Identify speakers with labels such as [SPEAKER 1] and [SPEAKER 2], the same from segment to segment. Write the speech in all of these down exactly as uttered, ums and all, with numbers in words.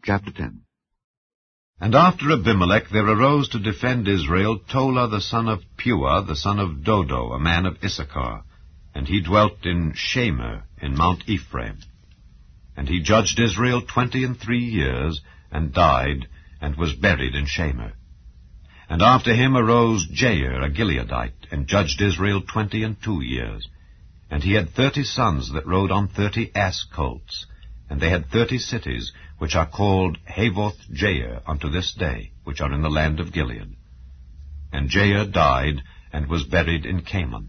[SPEAKER 1] Chapter ten.
[SPEAKER 2] And after Abimelech there arose to defend Israel Tola the son of Puah, the son of Dodo, a man of Issachar, and he dwelt in Shamer in Mount Ephraim. And he judged Israel twenty and three years, and died, and was buried in Shamer. And after him arose Jair, a Gileadite, and judged Israel twenty and two years. And he had thirty sons that rode on thirty ass colts, and they had thirty cities, which are called Havoth Jair unto this day, which are in the land of Gilead. And Jair died, and was buried in Canaan.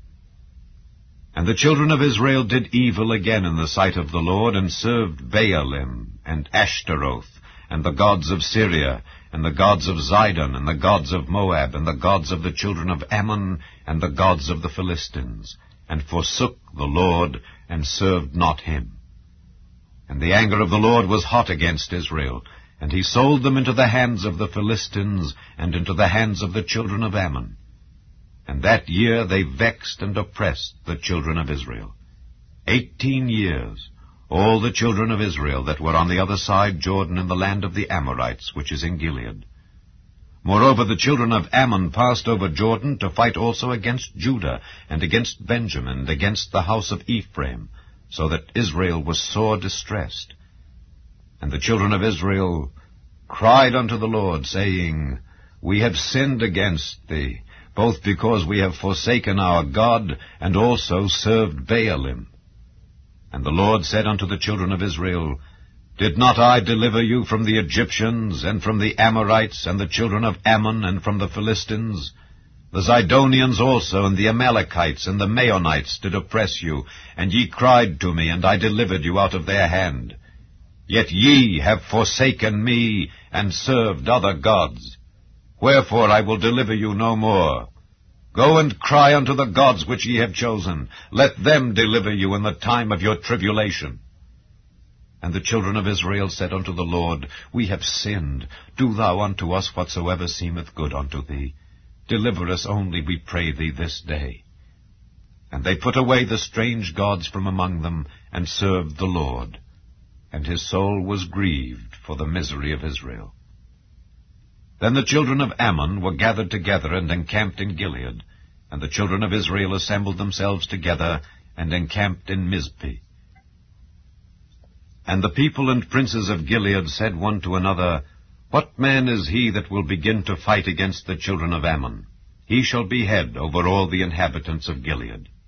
[SPEAKER 2] And the children of Israel did evil again in the sight of the Lord, and served Baalim, and Ashtaroth, and the gods of Syria, and the gods of Zidon, and the gods of Moab, and the gods of the children of Ammon, and the gods of the Philistines, and forsook the Lord, and served not him. And the anger of the Lord was hot against Israel, and he sold them into the hands of the Philistines, and into the hands of the children of Ammon. And that year they vexed and oppressed the children of Israel. Eighteen years, all the children of Israel that were on the other side Jordan in the land of the Amorites, which is in Gilead. Moreover, the children of Ammon passed over Jordan to fight also against Judah, and against Benjamin, and against the house of Ephraim, so that Israel was sore distressed. And the children of Israel cried unto the Lord, saying, We have sinned against thee, both because we have forsaken our God, and also served Baalim. And the Lord said unto the children of Israel, Did not I deliver you from the Egyptians, and from the Amorites, and the children of Ammon, and from the Philistines? The Zidonians also, and the Amalekites, and the Maonites did oppress you, and ye cried to me, and I delivered you out of their hand. Yet ye have forsaken me, and served other gods. Wherefore I will deliver you no more. Go and cry unto the gods which ye have chosen. Let them deliver you in the time of your tribulation. And the children of Israel said unto the Lord, We have sinned. Do thou unto us whatsoever seemeth good unto thee. Deliver us only, we pray thee, this day. And they put away the strange gods from among them, and served the Lord. And his soul was grieved for the misery of Israel. Then the children of Ammon were gathered together, and encamped in Gilead. And the children of Israel assembled themselves together, and encamped in Mizpeh. And the people and princes of Gilead said one to another, What man is he that will begin to fight against the children of Ammon? He shall be head over all the inhabitants of Gilead.